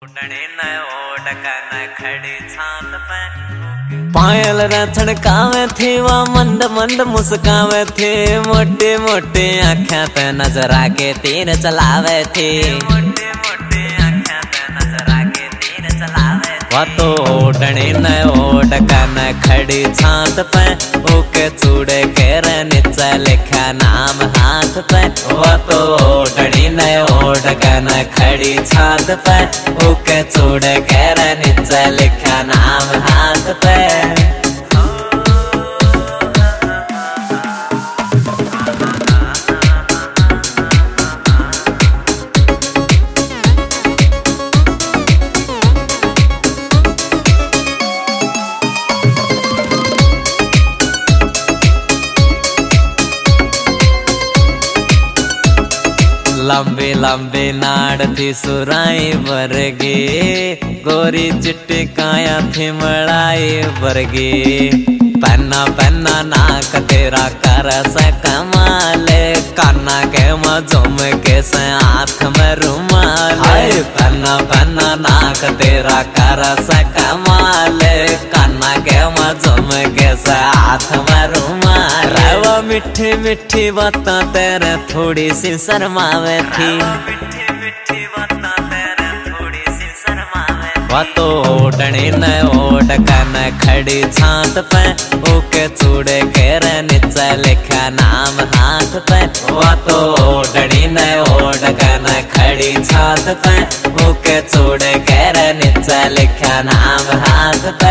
पायल रचन कावे थी वह मंद मंद मुस्कावे थी, मोटे मोटे आँखें ते नजर आके तीर चलावे थी। वह तो ओढ़नी न ओढ़ कन खड़ी छात पे, ओके चूड़े केर नीचे लिखा नाम हाथ पे। वह तो ओढ़नी न ओढ़ कन खड़ी छात पे, ओके चूड़े केर नीचे लिखा नाम हाथ पे। लंबी लंबी नाड़ थी सुराई वर्गी, गोरी चिट्टी काया थी मड़ाई वर्गी। पन्ना पन्ना नाक तेरा कर से कमाल, काना के मजुम के से हाथ में रुमाल। पन्ना पन्ना नाक तेरा कर से कमाल, काना के मजुम के से हाथ में रुमाल। वो मिठी मिठी बातें तेरे थोड़ी सी शर्मावे थी, वह तो ओढ़नी न ओढ़ कन खड़ी छात पे, ओके चूड़े केर नीचे लिखा नाम हाथ पे। वह तो ओढ़नी न ओढ़ कन खड़ी छात पे, ओके चूड़े केर नीचे लिखा नाम हाथ पे।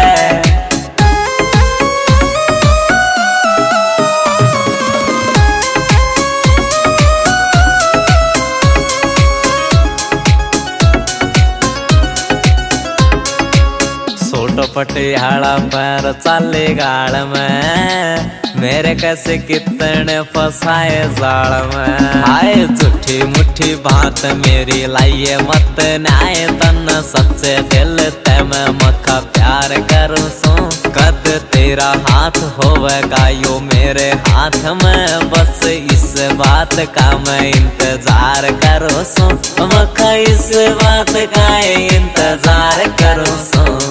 पटियाला पर चाले गाड़ में, मेरे कैसे कितने फसाए जाल में। आए झूठी मुट्ठी बात मेरी लाइए मत न्याय, तन सच्चे दिल ते मैं मखा प्यार करूं सो। कद तेरा हाथ होवेगा यो मेरे हाथ में, बस इस बात का मैं इंतजार करूं सो। मखा इस बात का इंतजार करूं सो।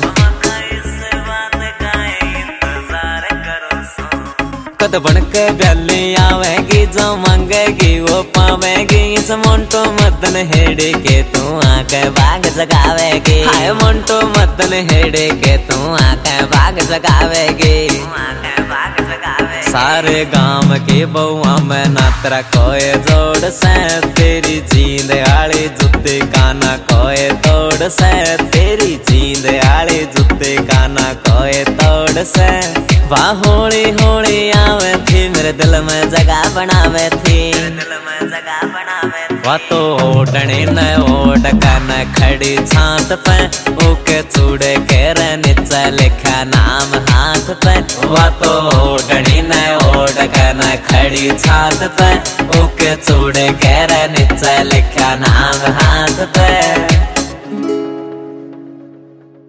कद बन के ब्याली आवेगी, जो मांगेगी वो पावेगी। इस मोंटो मदन हेड़े के तू आके बाग जगावेगी। हाय मोंटो मदन हेड़े के तू आके बाग जगावेगी। सारे गांव की बउआ में ना तेरा कोई जोड़ से, तेरी जींद आली जुत्ती काना कोई तोड़ से। तेरी जींद आली जुत्ती काना कोई तोड़ से। वाह होली होली आवे थी, मेरे दिल में जगह बनावे थी। वह तो ओढ़नी न ओढ़ कन खड़ी छात पे, ओके चूड़े केर नीचे लिखा नाम हाथ पे। वह तो ओढ़नी न ओढ़ कन खड़ी छात पे, ओके चूड़े केर नीचे लिखा नाम हाथ पे।